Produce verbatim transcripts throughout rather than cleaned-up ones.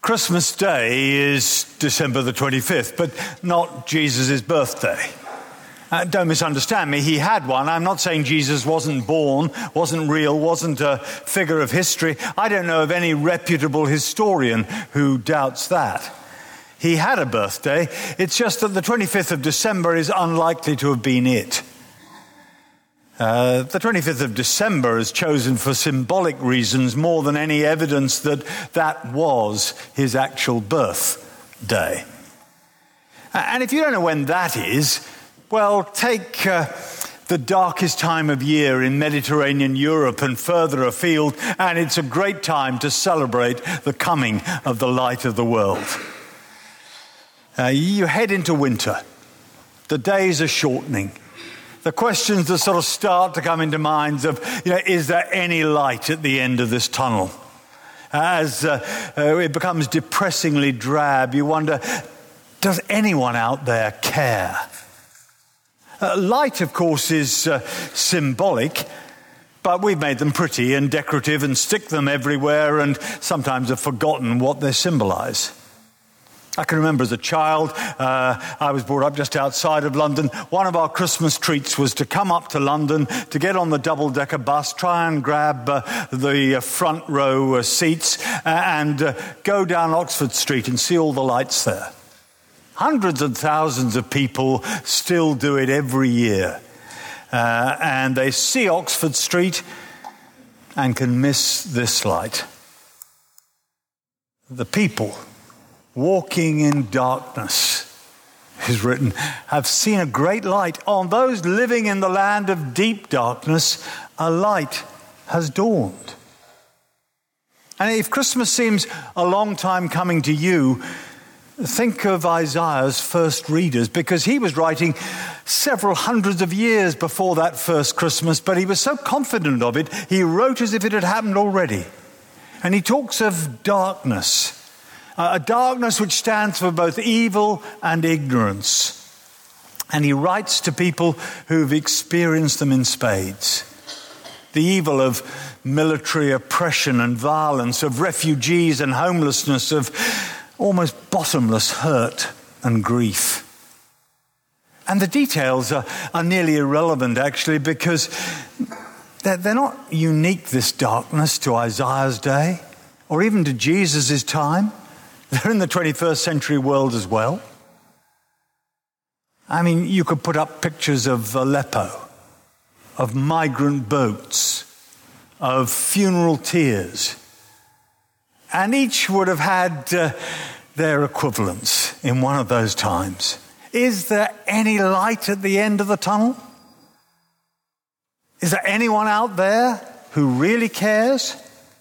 Christmas Day is December the twenty-fifth, but not Jesus' birthday. Uh, don't misunderstand me, he had one. I'm not saying Jesus wasn't born, wasn't real, wasn't a figure of history. I don't know of any reputable historian who doubts that. He had a birthday. It's just that the twenty-fifth of December is unlikely to have been it. Uh, the twenty-fifth of December is chosen for symbolic reasons more than any evidence that that was his actual birthday. And if you don't know when that is, well, take uh, the darkest time of year in Mediterranean Europe and further afield, and it's a great time to celebrate the coming of the light of the world. Uh, you head into winter. The days are shortening. The questions that sort of start to come into minds of, you know, is there any light at the end of this tunnel? As uh, uh, it becomes depressingly drab, you wonder, does anyone out there care? Uh, light, of course, is uh, symbolic, but we've made them pretty and decorative and stick them everywhere and sometimes have forgotten what they symbolize. I can remember as a child, uh, I was brought up just outside of London. One of our Christmas treats was to come up to London, to get on the double-decker bus, try and grab uh, the front row uh, seats uh, and uh, go down Oxford Street and see all the lights there. Hundreds and thousands of people still do it every year. Uh, and they see Oxford Street and can miss this light. The people walking in darkness, is written, have seen a great light. On those living in the land of deep darkness, a light has dawned. And if Christmas seems a long time coming to you, think of Isaiah's first readers, because he was writing several hundreds of years before that first Christmas, but he was so confident of it, he wrote as if it had happened already. And he talks of darkness. A darkness which stands for both evil and ignorance. And he writes to people who've experienced them in spades. The evil of military oppression and violence, of refugees and homelessness, of almost bottomless hurt and grief. And the details are, are nearly irrelevant, actually, because they're, they're not unique, this darkness, to Isaiah's day or even to Jesus' time. They're in the twenty-first century world as well. I mean, you could put up pictures of Aleppo, of migrant boats, of funeral tears, and each would have had uh, their equivalents in one of those times. Is there any light at the end of the tunnel? Is there anyone out there who really cares?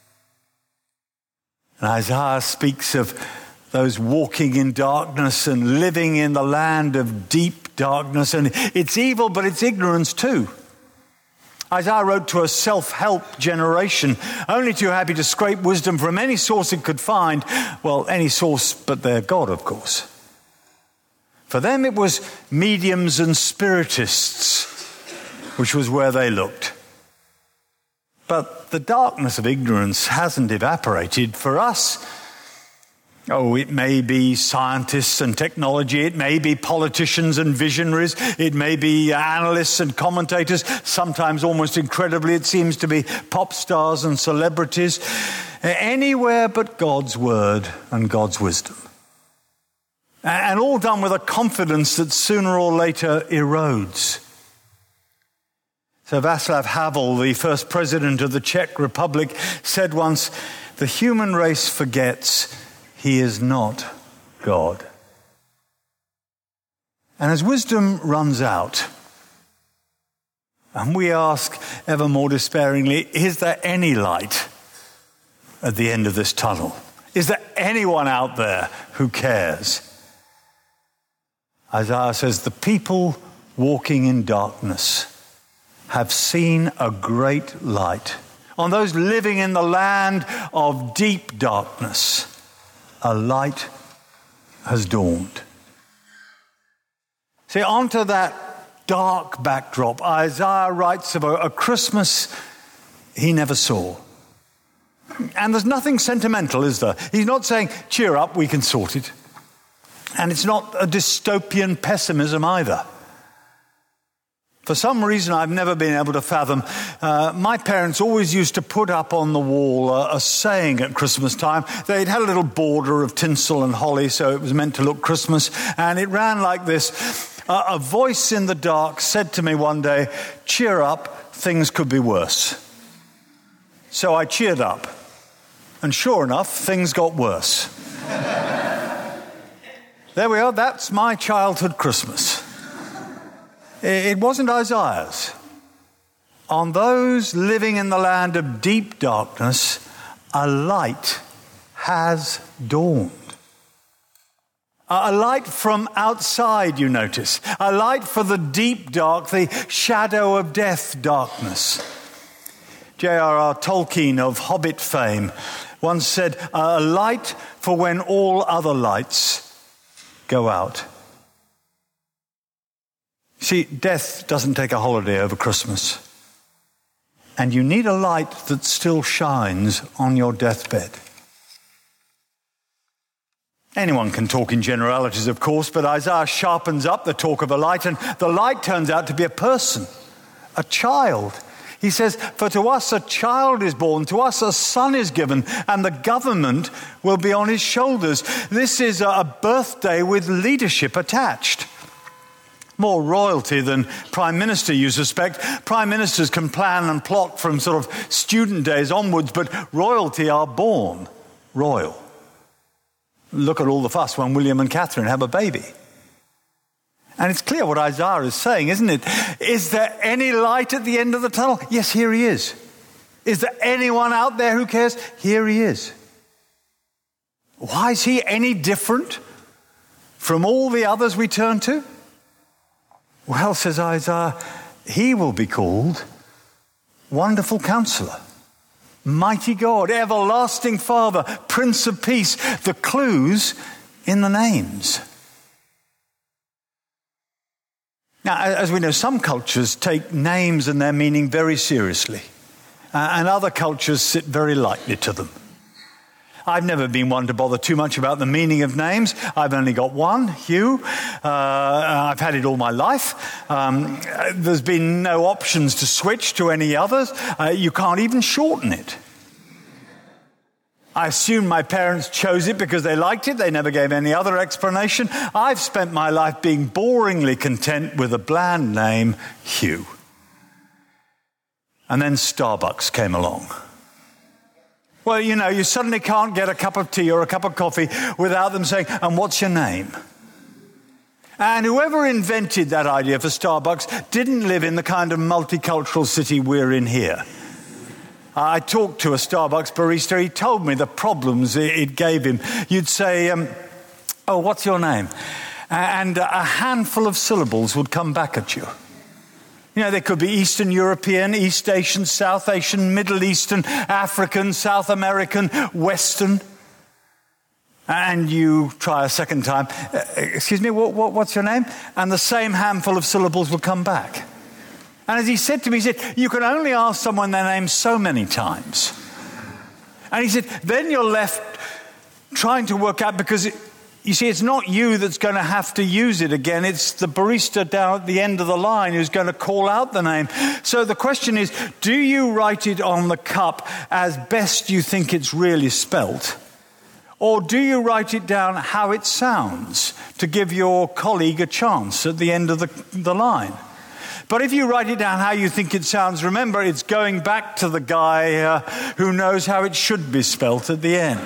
And Isaiah speaks of those walking in darkness and living in the land of deep darkness. And it's evil, but it's ignorance too. Isaiah wrote to a self-help generation, only too happy to scrape wisdom from any source it could find. Well, any source but their God, of course. For them it was mediums and spiritists, which was where they looked. But the darkness of ignorance hasn't evaporated. For us, oh, it may be scientists and technology, it may be politicians and visionaries, it may be analysts and commentators, sometimes almost incredibly it seems to be pop stars and celebrities, anywhere but God's word and God's wisdom. And all done with a confidence that sooner or later erodes. So Václav Havel, the first president of the Czech Republic, said once, "The human race forgets he is not God." And as wisdom runs out, and we ask ever more despairingly, is there any light at the end of this tunnel? Is there anyone out there who cares? Isaiah says, the people walking in darkness have seen a great light. On those living in the land of deep darkness, a light has dawned. See, onto that dark backdrop, Isaiah writes of a, a Christmas he never saw. And there's nothing sentimental, is there? He's not saying, cheer up, we can sort it. And it's not a dystopian pessimism either. For some reason I've never been able to fathom, uh, my parents always used to put up on the wall a, a saying at Christmas time. They'd had a little border of tinsel and holly, so it was meant to look Christmas. And it ran like this. Uh, a voice in the dark said to me one day, cheer up, things could be worse. So I cheered up. And sure enough, things got worse. There we are, that's my childhood Christmas. It wasn't Isaiah's. On those living in the land of deep darkness, a light has dawned. A light from outside, you notice. A light for the deep dark, the shadow of death darkness. J R R Tolkien of Hobbit fame once said, a light for when all other lights go out. See, death doesn't take a holiday over Christmas. And you need a light that still shines on your deathbed. Anyone can talk in generalities, of course, but Isaiah sharpens up the talk of a light, and the light turns out to be a person, a child. He says, for to us a child is born, to us a son is given, and the government will be on his shoulders. This is a birthday with leadership attached. More royalty than prime minister, you suspect. Prime ministers can plan and plot from sort of student days onwards, but royalty are born royal. Look at all the fuss when William and Catherine have a baby. And it's clear what Isaiah is saying, isn't it? Is there any light at the end of the tunnel? Yes, here he is. Is there anyone out there who cares? Here he is. Why is he any different from all the others we turn to? Well, says Isaiah, he will be called Wonderful Counselor, Mighty God, Everlasting Father, Prince of Peace. The clues in the names. Now, as we know, some cultures take names and their meaning very seriously, uh, and other cultures sit very lightly to them. I've never been one to bother too much about the meaning of names. I've only got one, Hugh. Uh, I've had it all my life. Um, there's been no options to switch to any others. Uh, you can't even shorten it. I assume my parents chose it because they liked it. They never gave any other explanation. I've spent my life being boringly content with a bland name, Hugh. And then Starbucks came along. Well, you know, you suddenly can't get a cup of tea or a cup of coffee without them saying, and what's your name? And whoever invented that idea for Starbucks didn't live in the kind of multicultural city we're in here. I talked to a Starbucks barista. He told me the problems it gave him. You'd say, um, oh, what's your name? And a handful of syllables would come back at you. You know, they could be Eastern European, East Asian, South Asian, Middle Eastern, African, South American, Western. And you try a second time. Uh, excuse me, what, what, what's your name? And the same handful of syllables will come back. And as he said to me, he said, you can only ask someone their name so many times. And he said, then you're left trying to work out, because it, you see, it's not you that's going to have to use it again. It's the barista down at the end of the line who's going to call out the name. So the question is, do you write it on the cup as best you think it's really spelt? Or do you write it down how it sounds to give your colleague a chance at the end of the, the line? But if you write it down how you think it sounds, remember, it's going back to the guy uh, who knows how it should be spelt at the end.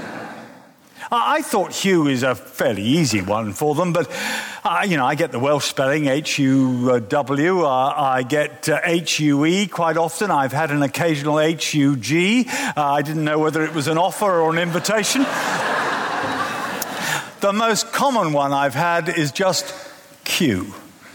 I thought Hugh is a fairly easy one for them, but, uh, you know, I get the Welsh spelling, H U W. Uh, I get uh, H U E quite often. I've had an occasional H U G. Uh, I didn't know whether it was an offer or an invitation. The most common one I've had is just Q.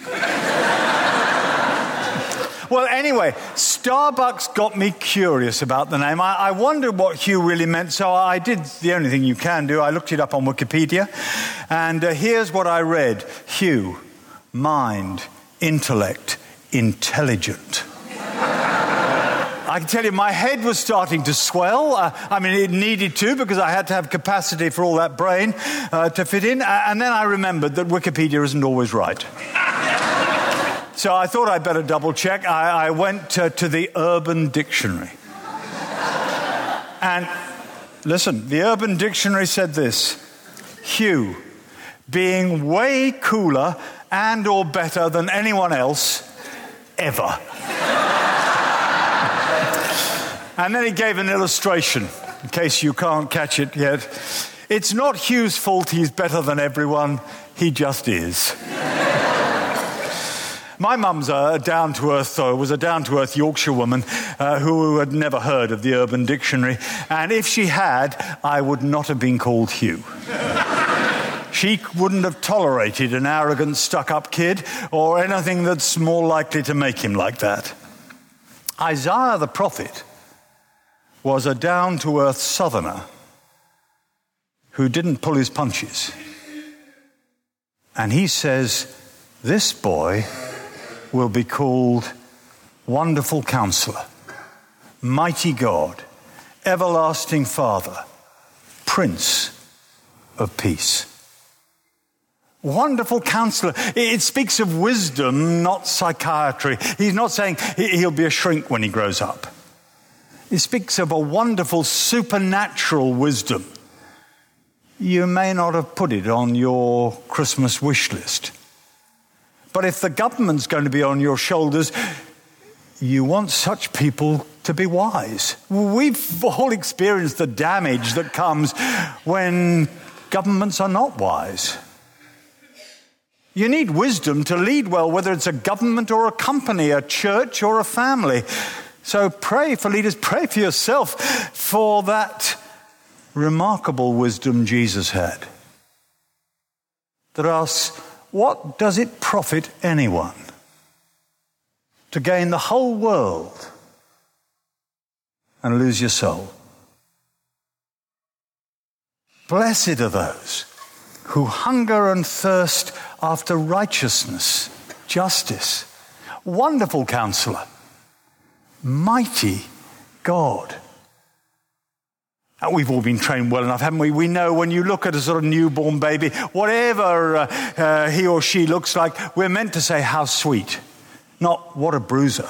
Well, anyway, Starbucks got me curious about the name. I, I wondered what Hugh really meant, so I did the only thing you can do. I looked it up on Wikipedia, and uh, here's what I read. Hugh, mind, intellect, intelligent. I can tell you my head was starting to swell. Uh, I mean, it needed to because I had to have capacity for all that brain uh, to fit in. Uh, and then I remembered that Wikipedia isn't always right. So I thought I'd better double check. I, I went uh, to the Urban Dictionary. And listen, the Urban Dictionary said this: hue, being way cooler and or better than anyone else ever. And then he gave an illustration, in case you can't catch it yet. It's not Hugh's fault he's better than everyone, he just is. My mum's a down-to-earth, or was a down-to-earth Yorkshire woman uh, who had never heard of the Urban Dictionary. And if she had, I would not have been called Hugh. She wouldn't have tolerated an arrogant, stuck-up kid or anything that's more likely to make him like that. Isaiah the prophet was a down-to-earth southerner who didn't pull his punches. And he says, this boy will be called Wonderful Counselor, Mighty God, Everlasting Father, Prince of Peace. Wonderful Counselor. It speaks of wisdom, not psychiatry. He's not saying he'll be a shrink when he grows up. It speaks of a wonderful supernatural wisdom. You may not have put it on your Christmas wish list. But if the government's going to be on your shoulders, you want such people to be wise. We've all experienced the damage that comes when governments are not wise. You need wisdom to lead well, whether it's a government or a company, a church or a family. So pray for leaders, pray for yourself for that remarkable wisdom Jesus had that asks, what does it profit anyone to gain the whole world and lose your soul? Blessed are those who hunger and thirst after righteousness, justice, wonderful Counselor, mighty God. And we've all been trained well enough, haven't we? We know when you look at a sort of newborn baby, whatever uh, uh, he or she looks like, we're meant to say, how sweet, not what a bruiser.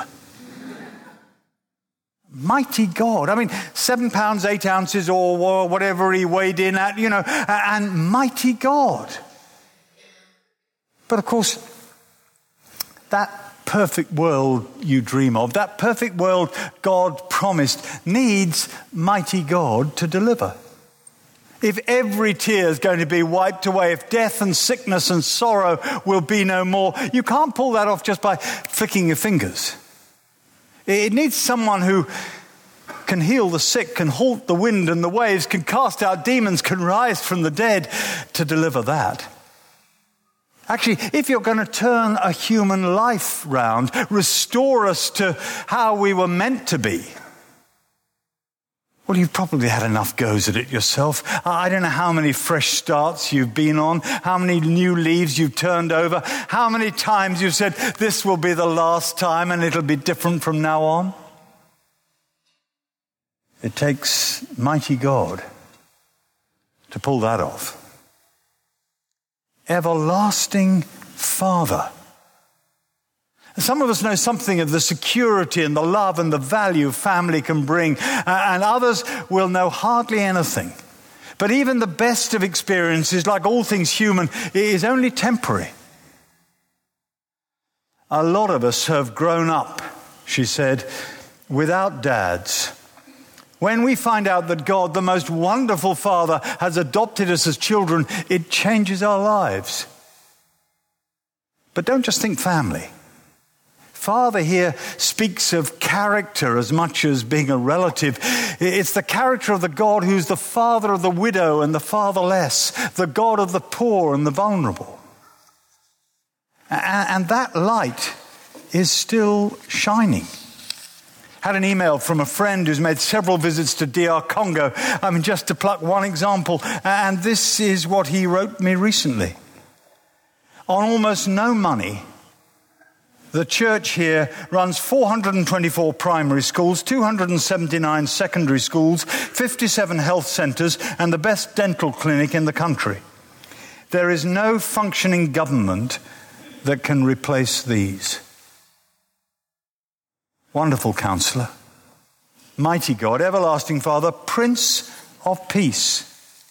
Mighty God. I mean, seven pounds, eight ounces, or whatever he weighed in at, you know, and mighty God. But of course, that perfect world you dream of, that perfect world God promised, needs mighty God to deliver. If every tear is going to be wiped away, if death and sickness and sorrow will be no more, you can't pull that off just by flicking your fingers. It needs someone who can heal the sick, can halt the wind and the waves, can cast out demons, can rise from the dead to deliver that. Actually, if you're going to turn a human life round, restore us to how we were meant to be, well, you've probably had enough goes at it yourself. I don't know how many fresh starts you've been on, how many new leaves you've turned over, how many times you've said, this will be the last time and it'll be different from now on. It takes mighty God to pull that off. Everlasting Father. Some of us know something of the security and the love and the value family can bring, and others will know hardly anything. But even the best of experiences, like all things human, is only temporary. A lot of us have grown up, she said, without dads. When we find out that God, the most wonderful Father, has adopted us as children, it changes our lives. But don't just think family. Father here speaks of character as much as being a relative. It's the character of the God who's the father of the widow and the fatherless, the God of the poor and the vulnerable. And that light is still shining. Had an email from a friend who's made several visits to D R Congo. I mean, just to pluck one example, and this is what he wrote me recently. On almost no money, The church here runs four hundred twenty-four primary schools, two hundred seventy-nine secondary schools, fifty-seven health centres, and the best dental clinic in the country. There is no functioning government that can replace these. Wonderful Counselor, mighty God, everlasting Father, Prince of Peace.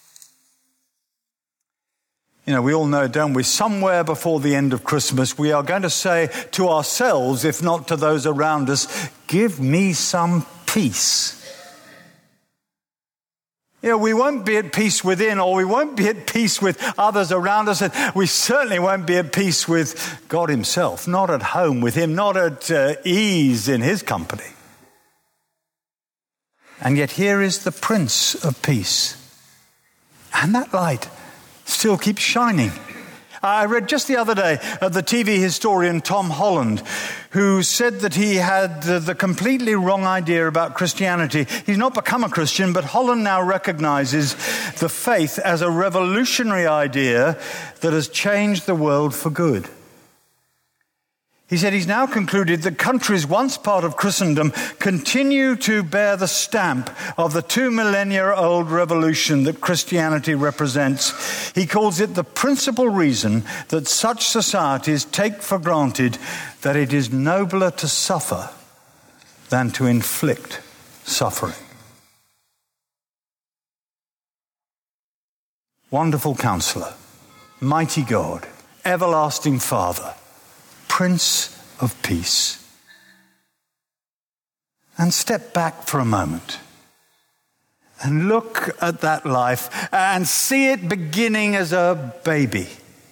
You know, we all know, don't we, somewhere before the end of Christmas, we are going to say to ourselves, if not to those around us, give me some peace. You know, we won't be at peace within, or we won't be at peace with others around us, and we certainly won't be at peace with God himself, not at home with him, not at uh, ease in his company. And yet here is the Prince of Peace. And that light still keeps shining. I read just the other day of the T V historian Tom Holland, who said that he had the completely wrong idea about Christianity. He's not become a Christian, but Holland now recognizes the faith as a revolutionary idea that has changed the world for good. He said he's now concluded that countries once part of Christendom continue to bear the stamp of the two millennia old revolution that Christianity represents. He calls it the principal reason that such societies take for granted that it is nobler to suffer than to inflict suffering. Wonderful Counselor, mighty God, everlasting Father, Prince of Peace. And step back for a moment and look at that life and see it beginning as a baby.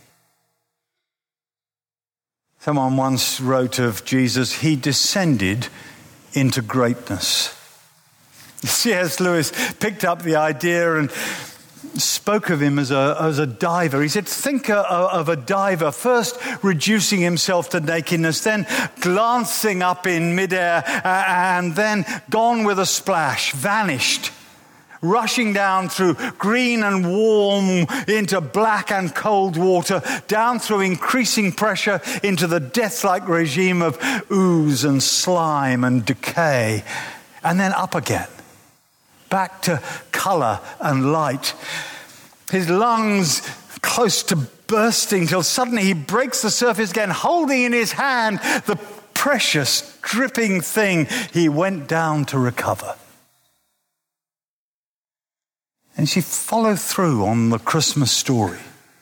Someone once wrote of Jesus, he descended into greatness. C S Lewis picked up the idea and spoke of him as a, as a diver. He said, think of a diver first reducing himself to nakedness, then glancing up in midair, and then gone with a splash, vanished, rushing down through green and warm into black and cold water, down through increasing pressure into the death-like regime of ooze and slime and decay, and then up again, back to colour and light. His lungs close to bursting till suddenly he breaks the surface again, holding in his hand the precious dripping thing he went down to recover. And she followed through on the Christmas story.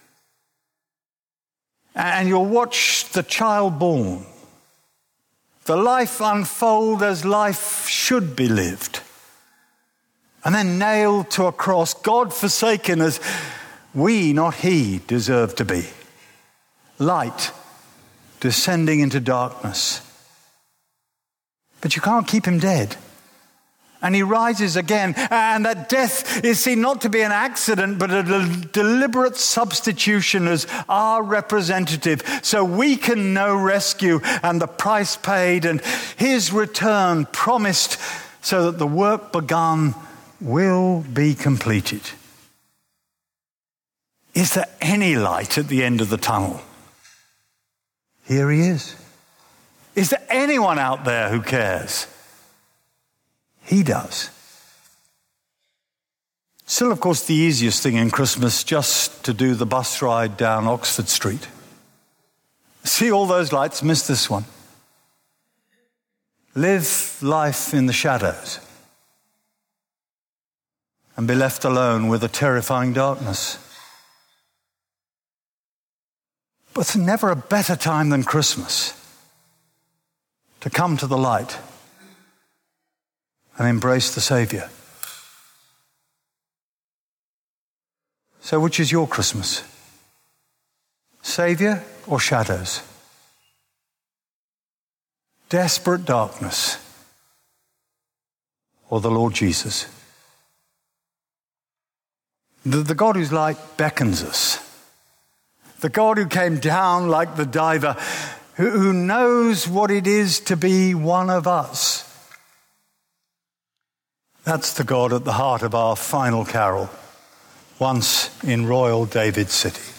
And you'll watch the child born, the life unfold as life should be lived. And then nailed to a cross, God forsaken as we, not he, deserve to be. Light descending into darkness. But you can't keep him dead. And he rises again. And that death is seen not to be an accident, but a deliberate substitution as our representative. So we can know rescue and the price paid and his return promised so that the work begun will be completed. Is there any light at the end of the tunnel? Here he is. Is there anyone out there who cares? He does. Still, of course, the easiest thing in Christmas just to do the bus ride down Oxford Street. See all those lights, miss this one. Live life in the shadows and be left alone with a terrifying darkness. But there's never a better time than Christmas to come to the light and embrace the Saviour. So which is your Christmas? Saviour or shadows? Desperate darkness or the Lord Jesus? The, the God whose light beckons us. The God who came down like the diver, who, who knows what it is to be one of us. That's the God at the heart of our final carol, Once in Royal David City.